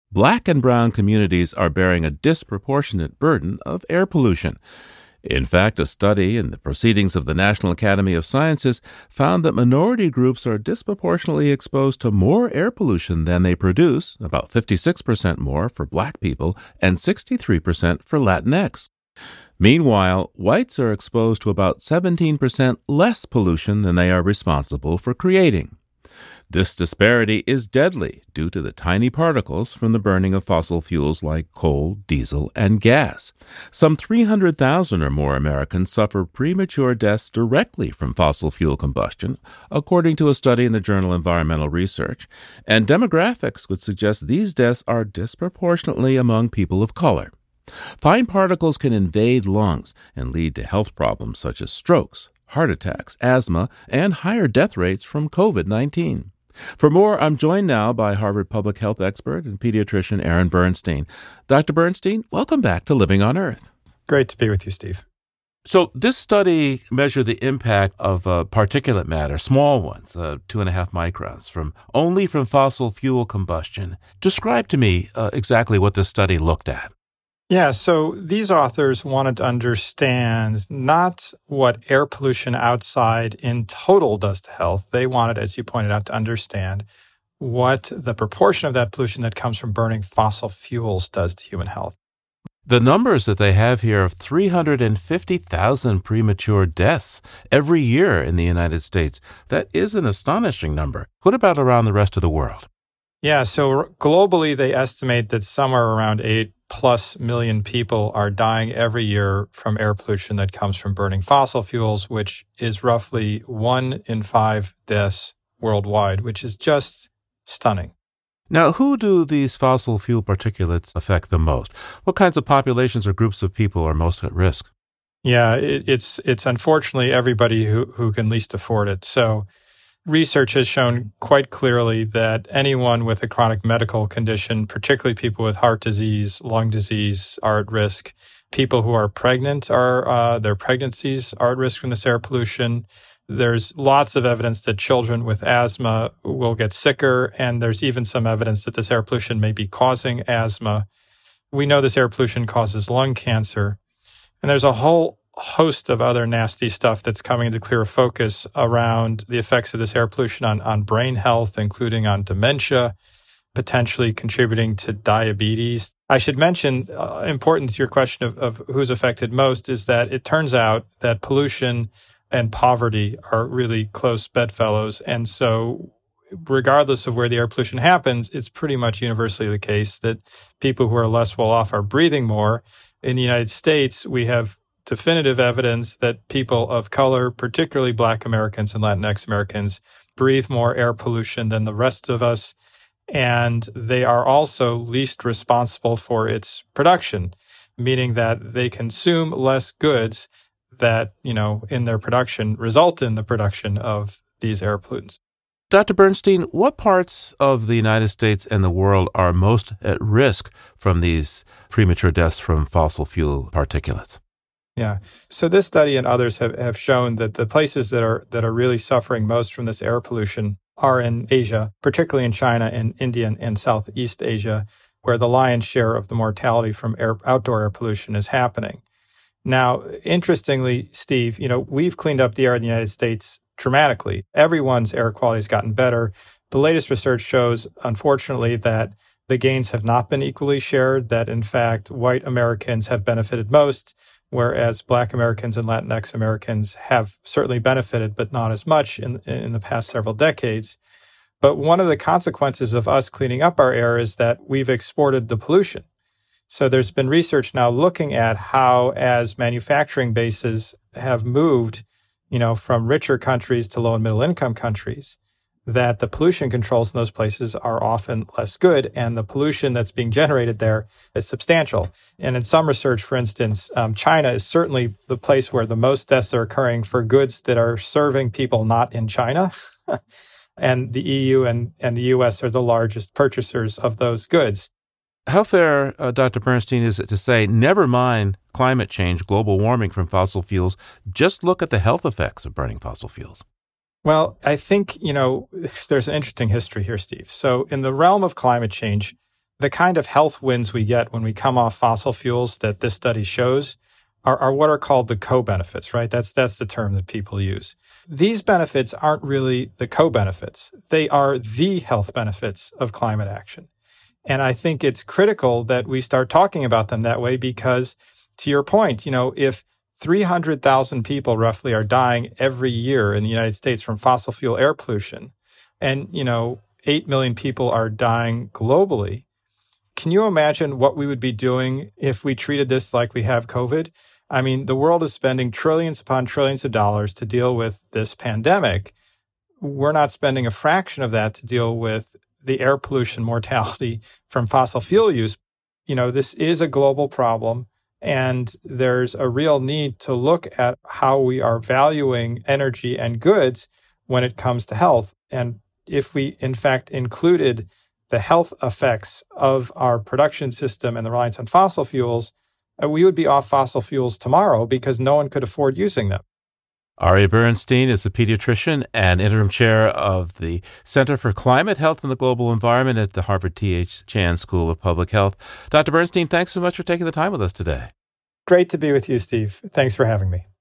Black and brown communities are bearing a disproportionate burden of air pollution. In fact, a study in the Proceedings of the National Academy of Sciences found that minority groups are disproportionately exposed to more air pollution than they produce, about 56% more for Black people and 63% for Latinx. Meanwhile, whites are exposed to about 17% less pollution than they are responsible for creating. This disparity is deadly due to the tiny particles from the burning of fossil fuels like coal, diesel, and gas. Some 300,000 or more Americans suffer premature deaths directly from fossil fuel combustion, according to a study in the journal Environmental Research, and demographics would suggest these deaths are disproportionately among people of color. Fine particles can invade lungs and lead to health problems such as strokes, heart attacks, asthma, and higher death rates from COVID-19. For more, I'm joined now by Harvard public health expert and pediatrician Aaron Bernstein. Dr. Bernstein, welcome back to Living on Earth. Great to be with you, Steve. So this study measured the impact of particulate matter, small ones, 2.5 microns, only from fossil fuel combustion. Describe to me exactly what this study looked at. Yeah, so these authors wanted to understand not what air pollution outside in total does to health. They wanted, as you pointed out, to understand what the proportion of that pollution that comes from burning fossil fuels does to human health. The numbers that they have here of 350,000 premature deaths every year in the United States, that is an astonishing number. What about around the rest of the world? Yeah, so globally, they estimate that somewhere around 8+ million people are dying every year from air pollution that comes from burning fossil fuels, which is roughly 1 in 5 deaths worldwide, which is just stunning. Now, who do these fossil fuel particulates affect the most? What kinds of populations or groups of people are most at risk? Yeah, it's unfortunately everybody who can least afford it. So research has shown quite clearly that anyone with a chronic medical condition, particularly people with heart disease, lung disease, are at risk. People who are pregnant their pregnancies are at risk from this air pollution. There's lots of evidence that children with asthma will get sicker, and there's even some evidence that this air pollution may be causing asthma. We know this air pollution causes lung cancer, and there's a whole host of other nasty stuff that's coming into clear focus around the effects of this air pollution on brain health, including on dementia, potentially contributing to diabetes. I should mention, important to your question of who's affected most, is that it turns out that pollution and poverty are really close bedfellows. And so regardless of where the air pollution happens, it's pretty much universally the case that people who are less well off are breathing more. In the United States, we have definitive evidence that people of color, particularly Black Americans and Latinx Americans, breathe more air pollution than the rest of us. And they are also least responsible for its production, meaning that they consume less goods that, in their production result in the production of these air pollutants. Dr. Bernstein, what parts of the United States and the world are most at risk from these premature deaths from fossil fuel particulates? Yeah. So this study and others have shown that the places that are really suffering most from this air pollution are in Asia, particularly in China and India and Southeast Asia, where the lion's share of the mortality from outdoor air pollution is happening. Now, interestingly, Steve, we've cleaned up the air in the United States dramatically. Everyone's air quality has gotten better. The latest research shows, unfortunately, that the gains have not been equally shared, that in fact, white Americans have benefited most, whereas Black Americans and Latinx Americans have certainly benefited, but not as much in the past several decades. But one of the consequences of us cleaning up our air is that we've exported the pollution. So there's been research now looking at how, as manufacturing bases have moved, from richer countries to low and middle income countries, that the pollution controls in those places are often less good, and the pollution that's being generated there is substantial. And in some research, for instance, China is certainly the place where the most deaths are occurring for goods that are serving people not in China. And the EU and the US are the largest purchasers of those goods. How fair, Dr. Bernstein, is it to say, never mind climate change, global warming from fossil fuels, just look at the health effects of burning fossil fuels? Well, I think, there's an interesting history here, Steve. So in the realm of climate change, the kind of health wins we get when we come off fossil fuels that this study shows are what are called the co-benefits, right? That's the term that people use. These benefits aren't really the co-benefits. They are the health benefits of climate action. And I think it's critical that we start talking about them that way because, to your point, if 300,000 people roughly are dying every year in the United States from fossil fuel air pollution, and, 8 million people are dying globally, can you imagine what we would be doing if we treated this like we have COVID? I mean, the world is spending trillions upon trillions of dollars to deal with this pandemic. We're not spending a fraction of that to deal with the air pollution mortality from fossil fuel use. This is a global problem, and there's a real need to look at how we are valuing energy and goods when it comes to health. And if we, in fact, included the health effects of our production system and the reliance on fossil fuels, we would be off fossil fuels tomorrow because no one could afford using them. Aria Bernstein is a pediatrician and interim chair of the Center for Climate, Health, and the Global Environment at the Harvard T.H. Chan School of Public Health. Dr. Bernstein, thanks so much for taking the time with us today. Great to be with you, Steve. Thanks for having me.